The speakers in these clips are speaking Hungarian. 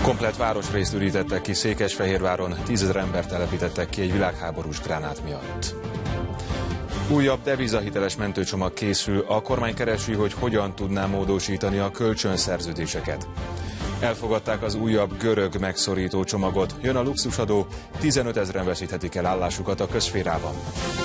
Komplett városrészt ürítettek ki Székesfehérváron, 10 000 embert telepítettek ki egy világháborús gránát miatt. Újabb devizahiteles mentőcsomag készül, a kormány keresi, hogy hogyan tudná módosítani a kölcsönszerződéseket. Elfogadták az újabb görög megszorító csomagot, jön a luxusadó, 15 000-en veszíthetik el állásukat a közszférában.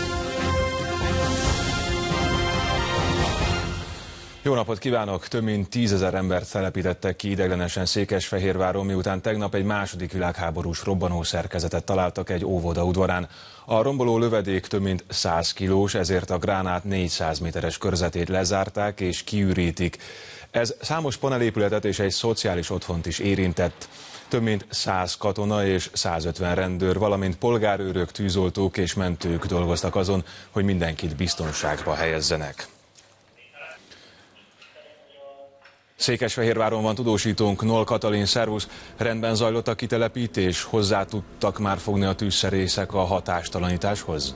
Jó napot kívánok! Több mint 10 000 embert telepítettek ki ideiglenesen Székesfehérváron, miután tegnap egy második világháborús robbanószerkezetet találtak egy óvoda udvarán. A romboló lövedék több mint 100 kilós, ezért a gránát 400 méteres körzetét lezárták és kiürítik. Ez számos panelépületet és egy szociális otthont is érintett. Több mint 100 katona és 150 rendőr, valamint polgárőrök, tűzoltók és mentők dolgoztak azon, hogy mindenkit biztonságba helyezzenek. Székesfehérváron van tudósítónk, Noll Katalin, szervusz. Rendben zajlott a kitelepítés? Hozzá tudtak már fogni a tűzszerészek a hatástalanításhoz?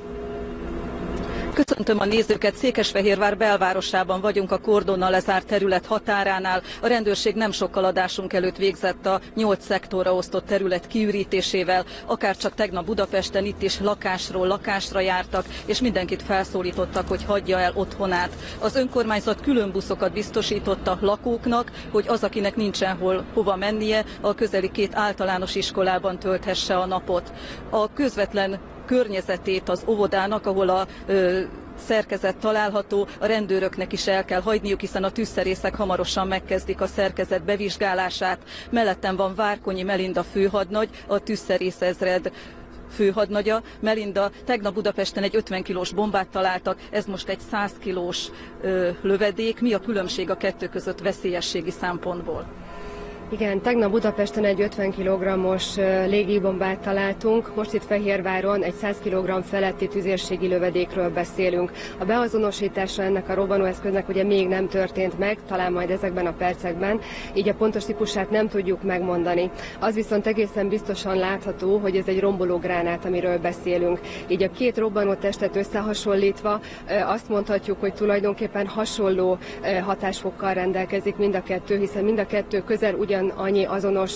Köszöntöm a nézőket, Székesfehérvár belvárosában vagyunk, a kordonnal lezárt terület határánál. A rendőrség nem sokkal adásunk előtt végzett a 8 szektorra osztott terület kiürítésével. Akárcsak tegnap Budapesten itt is lakásról lakásra jártak, és mindenkit felszólítottak, hogy hagyja el otthonát. Az önkormányzat külön buszokat biztosított a lakóknak, hogy az, akinek nincsen hova mennie, a közeli 2 általános iskolában tölthesse a napot. A közvetlen környezetét az óvodának, ahol a szerkezet található, a rendőröknek is el kell hagyniuk, hiszen a tűzszerészek hamarosan megkezdik a szerkezet bevizsgálását. Mellettem van Várkonyi Melinda főhadnagy, a tűzszerészezred főhadnagya. Melinda, tegnap Budapesten egy 50 kilós bombát találtak, ez most egy 100 kilós lövedék. Mi a különbség a kettő között veszélyességi szempontból? Igen, tegnap Budapesten egy 50 kg-os légibombát találtunk, most itt Fehérváron egy 100 kg feletti tüzérségi lövedékről beszélünk. A beazonosítása ennek a robbanóeszköznek ugye még nem történt meg, talán majd ezekben a percekben, így a pontos típusát nem tudjuk megmondani. Az viszont egészen biztosan látható, hogy ez egy rombológránát, amiről beszélünk. Így a 2 robbanótestet összehasonlítva azt mondhatjuk, hogy tulajdonképpen hasonló hatásfokkal rendelkezik mind a kettő, hiszen mind a kettő közel annyi azonos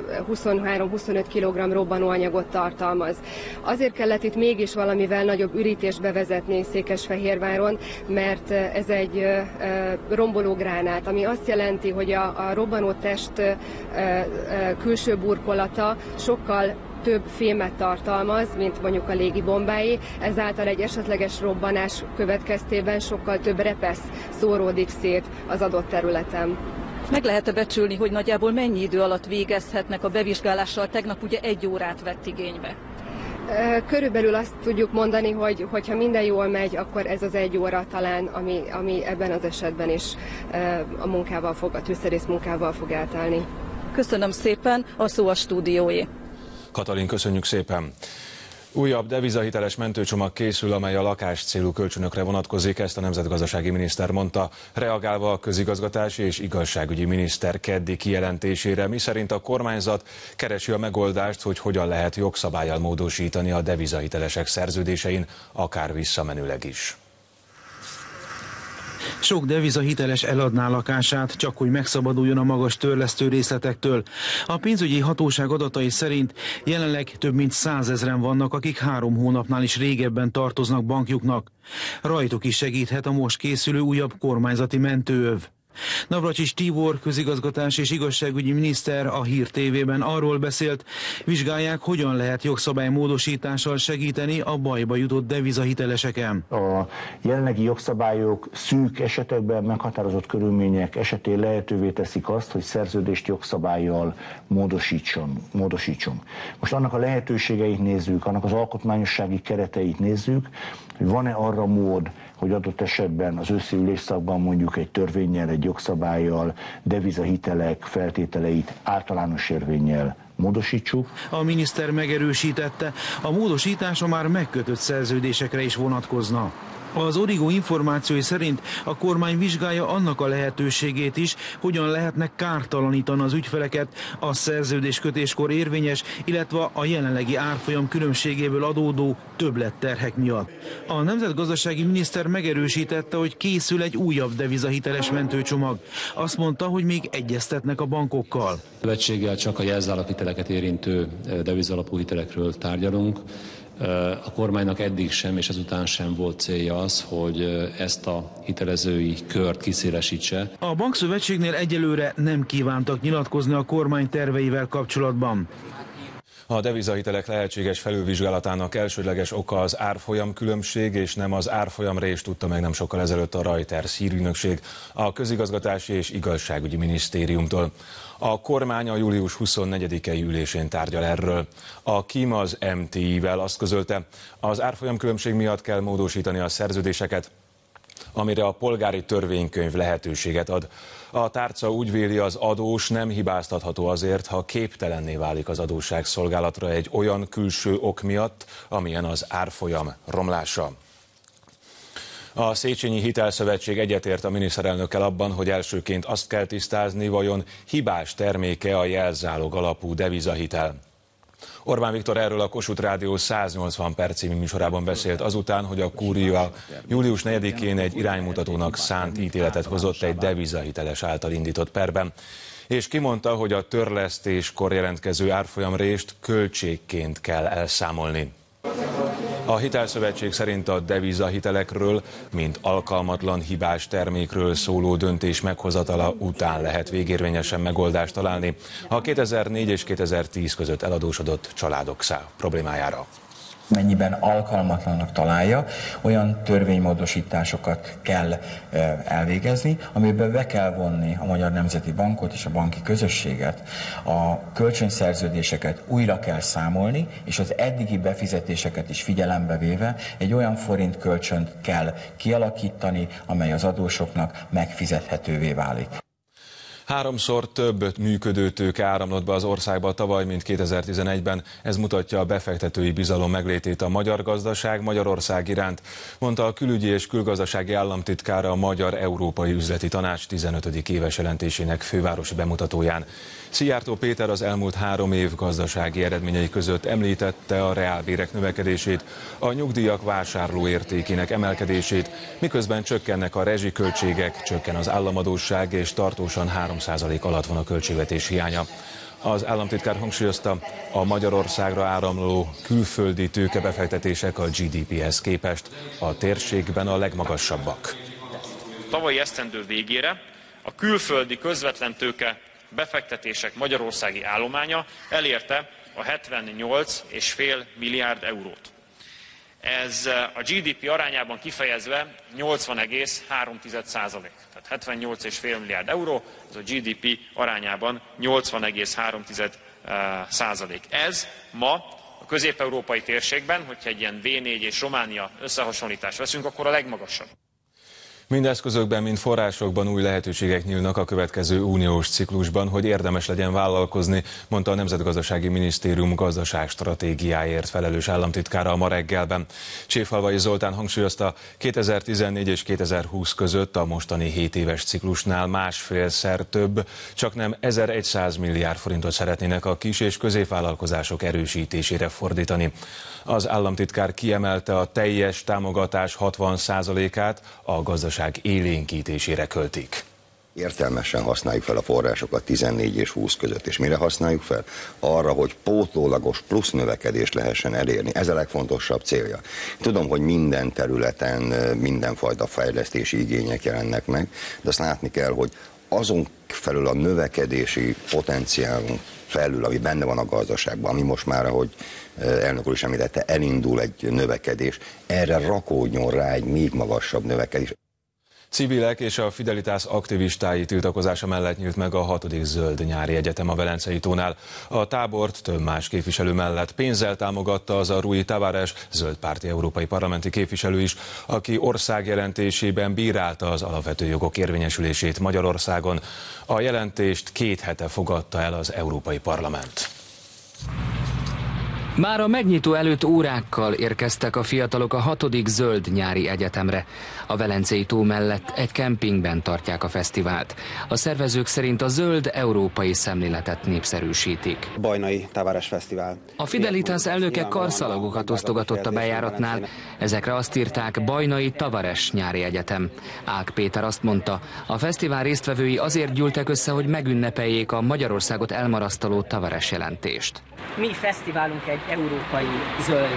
23-25 kg robbanóanyagot tartalmaz. Azért kellett itt mégis valamivel nagyobb ürítést bevezetni Székesfehérváron, mert ez egy rombológránát, ami azt jelenti, hogy a robbanótest külső burkolata sokkal több fémet tartalmaz, mint mondjuk a légibombái, ezáltal egy esetleges robbanás következtében sokkal több repesz szóródik szét az adott területen. Meg lehet-e becsülni, hogy nagyjából mennyi idő alatt végezhetnek a bevizsgálással? Tegnap ugye 1 órát vett igénybe. Körülbelül azt tudjuk mondani, hogy ha minden jól megy, akkor ez az 1 óra talán, ami ebben az esetben is a tűzszerész munkával fog átállni. Köszönöm szépen, a szó a stúdióé. Katalin, köszönjük szépen. Újabb devizahiteles mentőcsomag készül, amely a lakáscélú kölcsönökre vonatkozik, ezt a nemzetgazdasági miniszter mondta, reagálva a közigazgatási és igazságügyi miniszter keddi kijelentésére, miszerint a kormányzat keresi a megoldást, hogy hogyan lehet jogszabállyal módosítani a devizahitelesek szerződésein, akár visszamenőleg is. Sok devizahiteles eladná lakását, csak hogy megszabaduljon a magas törlesztő részletektől. A pénzügyi hatóság adatai szerint jelenleg több mint 100 000-en vannak, akik 3 hónapnál is régebben tartoznak bankjuknak. Rajtuk is segíthet a most készülő újabb kormányzati mentőöv. Navracsics Tibor közigazgatás és igazságügyi miniszter a Hír TV-ben arról beszélt, vizsgálják, hogyan lehet jogszabálymódosítással segíteni a bajba jutott devizahiteleseken. A jelenlegi jogszabályok szűk esetekben meghatározott körülmények esetén lehetővé teszik azt, hogy szerződést jogszabállyal módosítson. Most annak a lehetőségeit nézzük, annak az alkotmányossági kereteit nézzük, hogy van-e arra mód, hogy adott esetben az őszi ülésszakban mondjuk egy törvénnyel, egy jogszabállyal, devizahitelek feltételeit általános érvénnyel módosítsuk. A miniszter megerősítette, a módosítás a már megkötött szerződésekre is vonatkozna. Az Origo információi szerint a kormány vizsgálja annak a lehetőségét is, hogyan lehetne kártalanítani az ügyfeleket a szerződéskötéskor érvényes, illetve a jelenlegi árfolyam különbségéből adódó többletterhek miatt. A nemzetgazdasági miniszter megerősítette, hogy készül egy újabb devizahiteles mentőcsomag. Azt mondta, hogy még egyeztetnek a bankokkal. Szövetséggel csak a jelzálog-hiteleket érintő devizalapú hitelekről tárgyalunk. A kormánynak eddig sem és ezután sem volt célja az, hogy ezt a hitelezői kört kiszélesítse. A bankszövetségnél egyelőre nem kívántak nyilatkozni a kormány terveivel kapcsolatban. A devizahitelek lehetséges felülvizsgálatának elsődleges oka az árfolyam különbség, és nem az árfolyamrés, tudta meg nem sokkal ezelőtt a Reuters hírügynökség a Közigazgatási és Igazságügyi Minisztériumtól. A kormány a július 24-i ülésén tárgyal erről. A KIM az MTI-vel azt közölte, az árfolyam különbség miatt kell módosítani a szerződéseket, amire a polgári törvénykönyv lehetőséget ad. A tárca úgy véli, az adós nem hibáztatható azért, ha képtelenné válik az adósságszolgálatra egy olyan külső ok miatt, amilyen az árfolyam romlása. A Széchenyi Hitelszövetség egyetért a miniszterelnökkel abban, hogy elsőként azt kell tisztázni, vajon hibás terméke a jelzálog alapú devizahitel. Orbán Viktor erről a Kossuth Rádió 180 perc című műsorában beszélt azután, hogy a Kúria július 4-én egy iránymutatónak szánt ítéletet hozott egy devizahiteles által indított perben, és kimondta, hogy a törlesztéskor jelentkező árfolyamrést költségként kell elszámolni. A Hitelszövetség szerint a devizahitelekről, mint alkalmatlan hibás termékről szóló döntés meghozatala után lehet végérvényesen megoldást találni a 2004 és 2010 között eladósodott családok problémájára. Mennyiben alkalmatlannak találja, olyan törvénymódosításokat kell elvégezni, amiben be kell vonni a Magyar Nemzeti Bankot és a banki közösséget, a kölcsönszerződéseket újra kell számolni, és az eddigi befizetéseket is figyelembe véve egy olyan forint kölcsönt kell kialakítani, amely az adósoknak megfizethetővé válik. 3-szor több működőtőke áramlott be az országba tavaly, mint 2011-ben. Ez mutatja a befektetői bizalom meglétét a magyar gazdaság Magyarország iránt, mondta a külügyi és külgazdasági államtitkára a Magyar Európai Üzleti Tanács 15. éves jelentésének fővárosi bemutatóján. Szijjártó Péter az elmúlt 3 év gazdasági eredményei között említette a reálbérek növekedését, a nyugdíjak vásárlóértékének emelkedését, miközben csökkennek a rezsiköltségek, csökken az államadósság és tartósan 3% alatt van a költségvetés hiánya. Az államtitkár hangsúlyozta, a Magyarországra áramló külföldi tőkebefektetések a GDP-hez képest a térségben a legmagasabbak. Tavalyi esztendő végére a külföldi közvetlen tőke befektetések magyarországi állománya elérte a 78,5 milliárd eurót. Ez a GDP arányában kifejezve 80,3%. Tehát 78,5 milliárd euró, ez a GDP arányában 80,3%. Ez ma a közép-európai térségben, hogyha egy ilyen V4 és Románia összehasonlítást veszünk, akkor a legmagasabb. Mind eszközökben, mind forrásokban új lehetőségek nyílnak a következő uniós ciklusban, hogy érdemes legyen vállalkozni, mondta a Nemzetgazdasági Minisztérium gazdaságstratégiáért felelős államtitkára a ma reggelben. Cséfalvai Zoltán hangsúlyozta, 2014 és 2020 között a mostani 7 éves ciklusnál 1,5-szer több, csaknem 1100 milliárd forintot szeretnének a kis- és középvállalkozások erősítésére fordítani. Az államtitkár kiemelte, a teljes támogatás 60%-át a gazdaság élénkítésére költik. Értelmesen használjuk fel a forrásokat 14 és 20 között. És mire használjuk fel? Arra, hogy pótlólagos plusz növekedést lehessen elérni. Ez a legfontosabb célja. Tudom, hogy minden területen mindenfajta fejlesztési igények jelennek meg, de azt látni kell, hogy azon felül a növekedési potenciálunk felül, ami benne van a gazdaságban, ami most már, ahogy elnök úr is említette, elindul egy növekedés, erre rakódjon rá egy még magasabb növekedés. Civilek és a Fidelitás aktivistái tiltakozása mellett nyílt meg a 6. Zöld Nyári Egyetem a Velencei tónál. A tábort több más képviselő mellett pénzzel támogatta az a Rui Tavares, zöldpárti európai parlamenti képviselő is, aki országjelentésében bírálta az alapvető jogok érvényesülését Magyarországon. A jelentést 2 hete fogadta el az Európai Parlament. Már a megnyitó előtt órákkal érkeztek a fiatalok a 6. Zöld Nyári Egyetemre. A Velencei tó mellett egy kempingben tartják a fesztivált. A szervezők szerint a zöld európai szemléletet népszerűsítik. Bajnai Tavares Fesztivál. A Fidelitas elnöke karszalagokat osztogatott a bejáratnál. Ezekre azt írták: Bajnai Tavares Nyári Egyetem. Ák Péter azt mondta, a fesztivál résztvevői azért gyűltek össze, hogy megünnepeljék a Magyarországot elmarasztaló Tavares jelentést. Mi fesztiválunk egy európai zöld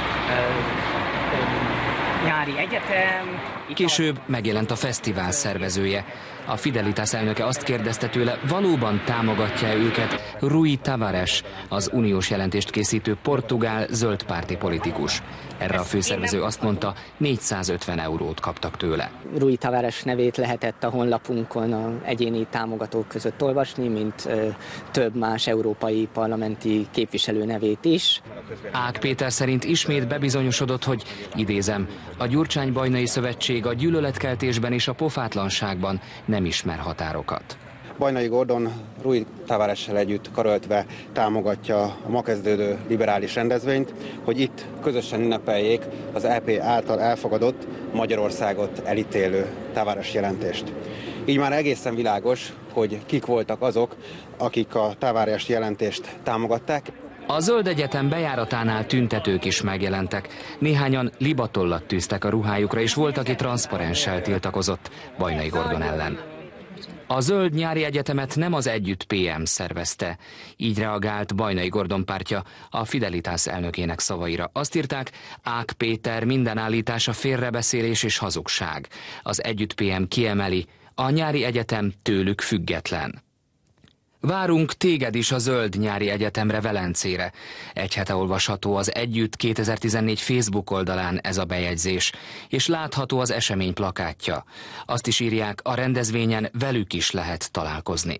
nyári egyetem. Később megjelent a fesztivál szervezője. A Fidelitas elnöke azt kérdezte tőle, valóban támogatja őket Rui Tavares, az uniós jelentést készítő portugál zöldpárti politikus. Erre a főszervező azt mondta, 450 eurót kaptak tőle. Rui Tavares nevét lehetett a honlapunkon az egyéni támogatók között olvasni, mint több más európai parlamenti képviselő nevét is. Ák Péter szerint ismét bebizonyosodott, hogy, idézem, a Gyurcsány-Bajnai Szövetség a gyűlöletkeltésben és a pofátlanságban nem ismer határokat. Bajnai Gordon Rui Tavaressel együtt karöltve támogatja a ma kezdődő liberális rendezvényt, hogy itt közösen ünnepeljék az EP által elfogadott, Magyarországot elítélő Tavares jelentést. Így már egészen világos, hogy kik voltak azok, akik a Tavares jelentést támogatták. A Zöld Egyetem bejáratánál tüntetők is megjelentek. Néhányan libatollat tűztek a ruhájukra, és volt, aki transzparenssel tiltakozott Bajnai Gordon ellen. A Zöld Nyári Egyetemet nem az Együtt PM szervezte. Így reagált Bajnai Gordon pártja a Fidelitas elnökének szavaira. Azt írták, Ák Péter minden állítása félrebeszélés és hazugság. Az Együtt PM kiemeli, a Nyári Egyetem tőlük független. Várunk téged is a Zöld Nyári Egyetemre Velencére. Egy hete olvasható az Együtt 2014 Facebook oldalán ez a bejegyzés, és látható az esemény plakátja. Azt is írják, a rendezvényen velük is lehet találkozni.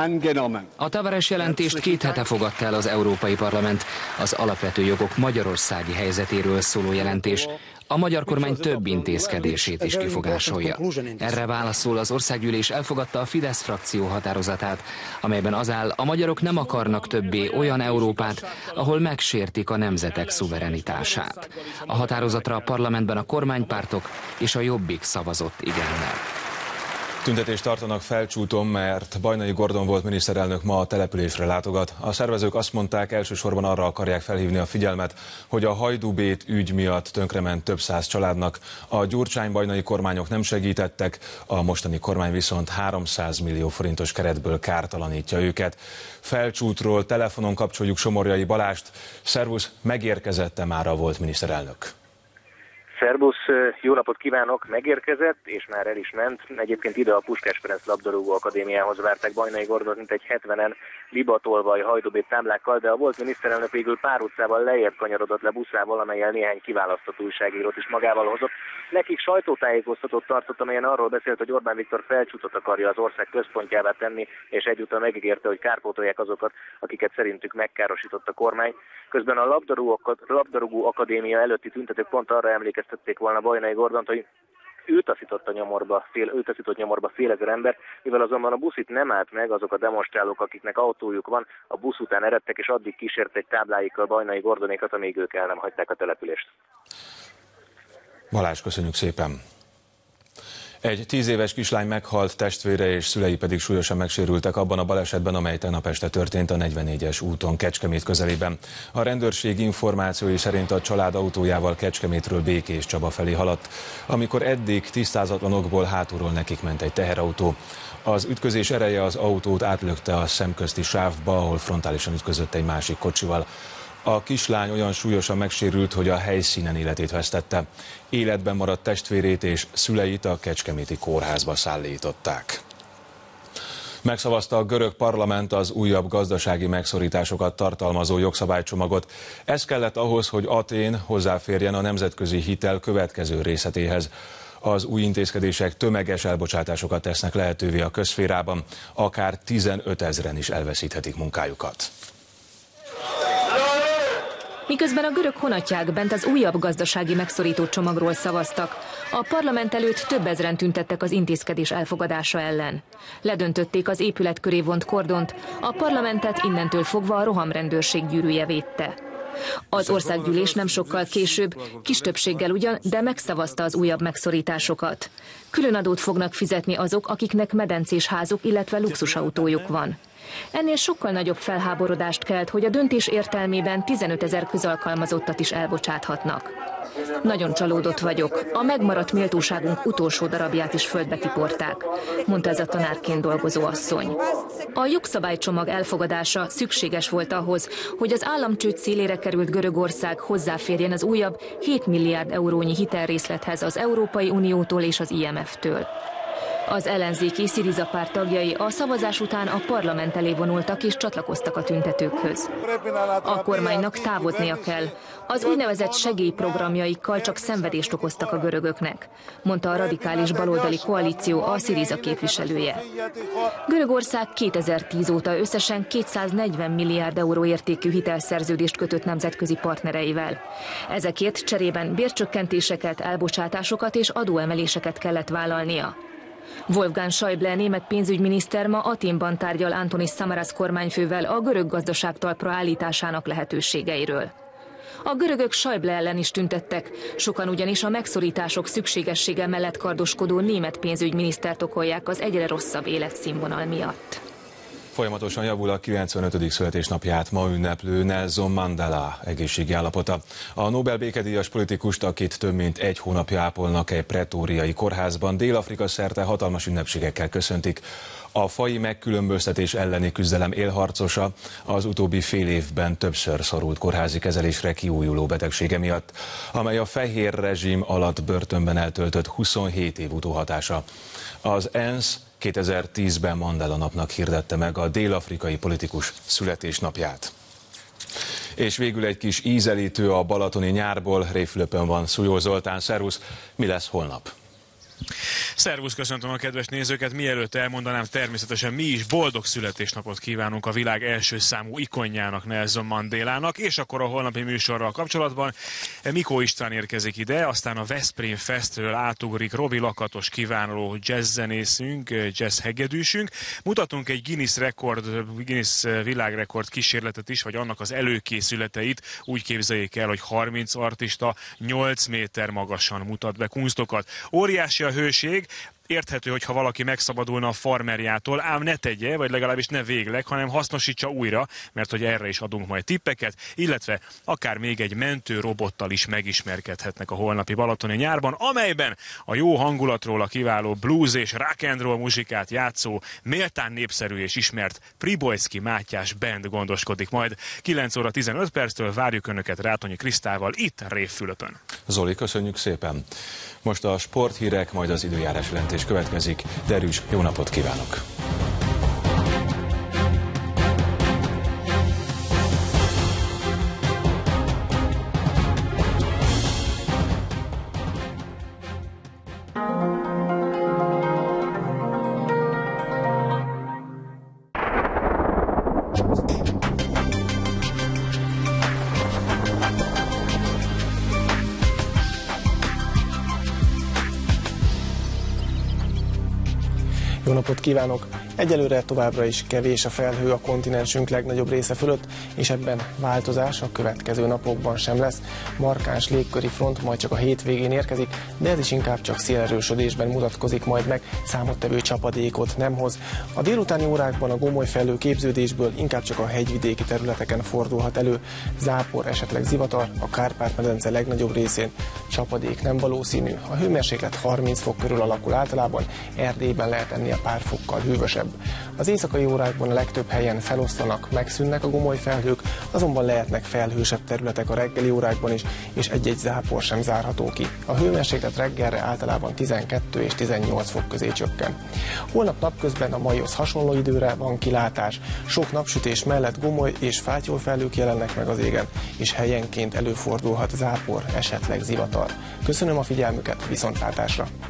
A Tavares jelentést 2 hete fogadta el az Európai Parlament, az alapvető jogok magyarországi helyzetéről szóló jelentés. A magyar kormány több intézkedését is kifogásolja. Erre válaszul az országgyűlés elfogadta a Fidesz frakció határozatát, amelyben az áll, a magyarok nem akarnak többé olyan Európát, ahol megsértik a nemzetek szuverenitását. A határozatra a parlamentben a kormánypártok és a Jobbik szavazott igennel. Tüntetést tartanak Felcsúton, mert Bajnai Gordon volt miniszterelnök ma a településre látogat. A szervezők azt mondták, elsősorban arra akarják felhívni a figyelmet, hogy a Hajdúbét ügy miatt tönkrement több száz családnak. A Gyurcsány-Bajnai kormányok nem segítettek, a mostani kormány viszont 300 millió forintos keretből kártalanítja őket. Felcsútról telefonon kapcsoljuk Somorjai Balást. Szervusz, megérkezett-e már a volt miniszterelnök? Szerbusz, jó napot kívánok, megérkezett, és már el is ment. Egyébként ide a Puskás Ferenc labdarúgó akadémiához várták Bajnai Gordont, mint egy 70-en libatolvaj Hajdúbét táblákkal, de a volt miniszterelnök végül pár utcával lejjebb kanyarodott le buszával, amellyel néhány kiválasztott újságírót is magával hozott. Nekik sajtótájékoztatót tartott, amelyen arról beszélt, hogy Orbán Viktor Felcsútot akarja az ország központjává tenni, és egyúttal megígérte, hogy kárpótolják azokat, akiket szerintük megkárosított a kormány. Közben a labdarúgó akadémia előtti tüntetők pont arra emlékeztették volna Bajnai Gordont, hogy őt taszított nyomorba fél ezer ember, mivel azonban a busz itt nem állt meg, azok a demonstrálók, akiknek autójuk van, a busz után eredtek, és addig kísérték tábláikkal Bajnai Gordonékat, amíg ők el nem hagyták a települést. Balázs, köszönjük szépen! Egy 10 éves kislány meghalt, testvére és szülei pedig súlyosan megsérültek abban a balesetben, amely tegnap este történt a 44-es úton Kecskemét közelében. A rendőrség információi szerint a család autójával Kecskemétről Békés Csaba felé haladt, amikor eddig tisztázatlan okból hátulról nekik ment egy teherautó. Az ütközés ereje az autót átlökte a szemközti sávba, ahol frontálisan ütközött egy másik kocsival. A kislány olyan súlyosan megsérült, hogy a helyszínen életét vesztette. Életben maradt testvérét és szüleit a kecskeméti kórházba szállították. Megszavazta a görög parlament az újabb gazdasági megszorításokat tartalmazó jogszabálycsomagot. Ez kellett ahhoz, hogy Atén hozzáférjen a nemzetközi hitel következő részletéhez. Az új intézkedések tömeges elbocsátásokat tesznek lehetővé a közszférában, akár 15 000-en is elveszíthetik munkájukat. Miközben a görög honatják bent az újabb gazdasági megszorító csomagról szavaztak, a parlament előtt több ezren tüntettek az intézkedés elfogadása ellen. Ledöntötték az épület köré vont kordont, a parlamentet innentől fogva a rohamrendőrség gyűrűje védte. Az országgyűlés nem sokkal később, kis többséggel ugyan, de megszavazta az újabb megszorításokat. Külön adót fognak fizetni azok, akiknek medencés házuk, illetve luxusautójuk van. Ennél sokkal nagyobb felháborodást kelt, hogy a döntés értelmében 15 000 közalkalmazottat is elbocsáthatnak. Nagyon csalódott vagyok. A megmaradt méltóságunk utolsó darabját is földbe tiporták, mondta ez a tanárként dolgozó asszony. A jogszabálycsomag elfogadása szükséges volt ahhoz, hogy az államcsőd szélére került Görögország hozzáférjen az újabb 7 milliárd eurónyi hitelrészlethez az Európai Uniótól és az IMF-től. Az ellenzéki Syriza párt tagjai a szavazás után a parlament elé vonultak és csatlakoztak a tüntetőkhöz. A kormánynak távoznia kell. Az úgynevezett segélyprogramjaikkal csak szenvedést okoztak a görögöknek, mondta a radikális baloldali koalíció a Syriza képviselője. Görögország 2010 óta összesen 240 milliárd euró értékű hitelszerződést kötött nemzetközi partnereivel. Ezekért cserében bércsökkentéseket, elbocsátásokat és adóemeléseket kellett vállalnia. Wolfgang Schäuble német pénzügyminiszter ma Athénban tárgyal Antonis Samaras kormányfővel a görög gazdaság talpra állításának lehetőségeiről. A görögök Schäuble ellen is tüntettek, sokan ugyanis a megszorítások szükségessége mellett kardoskodó német pénzügyminisztert okolják az egyre rosszabb életszínvonal miatt. Folyamatosan javul a 95. születésnapját ma ünneplő Nelson Mandela egészségi állapota. A Nobel békedíjas politikust, akit több mint egy hónapja ápolnak egy pretóriai kórházban, Dél-Afrika szerte hatalmas ünnepségekkel köszöntik. A faji megkülönböztetés elleni küzdelem élharcosa, az utóbbi fél évben többször szorult kórházi kezelésre kiújuló betegsége miatt, amely a fehér rezsim alatt börtönben eltöltött 27 év utóhatása. Az ENSZ 2010-ben Mandela napnak hirdette meg a dél-afrikai politikus születésnapját. És végül egy kis ízelítő a balatoni nyárból. Révfülöpön van Szújó Zoltán. Szervusz, mi lesz holnap? Szervusz, köszöntöm a kedves nézőket. Mielőtt elmondanám, természetesen mi is boldog születésnapot kívánunk a világ első számú ikonjának, Nelson Mandelának, és akkor a holnapi műsorral kapcsolatban Mikó István érkezik ide, aztán a Veszprém Festről átugrik Robi Lakatos kiváló jazzzenészünk, jazzhegedűsünk. Mutatunk egy Guinness világrekord kísérletet is, vagy annak az előkészületeit. Úgy képzeljék el, hogy 30 artista 8 méter magasan mutat be kunstokat. Óriási a hőség. Érthető, hogyha valaki megszabadulna a farmerjától, ám ne tegye, vagy legalábbis ne végleg, hanem hasznosítsa újra, mert hogy erre is adunk majd tippeket, illetve akár még egy mentő robottal is megismerkedhetnek a holnapi balatoni nyárban, amelyben a jó hangulatról a kiváló blues és rock and roll muzsikát játszó, méltán népszerű és ismert Pribojszky Mátyás Band gondoskodik majd. 9 óra 15 perctől várjuk Önöket Rátonyi Krisztával itt Révfülöpön. Zoli, köszönjük szépen! Most a sporthírek, majd az időjárás jelentés következik. Derűs, jó napot kívánok! Jó napot kívánok! Egyelőre továbbra is kevés a felhő a kontinensünk legnagyobb része fölött, és ebben változás a következő napokban sem lesz. Markáns légköri front majd csak a hétvégén érkezik, de ez is inkább csak szélerősödésben mutatkozik majd meg, számottevő csapadékot nem hoz. A délutáni órákban a gomoly felhő képződésből inkább csak a hegyvidéki területeken fordulhat elő. Zápor, esetleg zivatar, a Kárpát-medence legnagyobb részén csapadék nem valószínű. A hőmérséklet 30 fok körül alakul általában, Erdélyben lehet ennél pár fokkal hűvösebb. Az éjszakai órákban a legtöbb helyen feloszlanak, megszűnnek a gomoly felhők, azonban lehetnek felhősebb területek a reggeli órákban is, és egy-egy zápor sem zárható ki. A hőmérséklet reggelre általában 12 és 18 fok közé csökken. Holnap napközben a maihoz hasonló időre van kilátás. Sok napsütés mellett gomoly és fátyolfelhők jelennek meg az égen, és helyenként előfordulhat zápor, esetleg zivatar. Köszönöm a figyelmüket, viszontlátásra!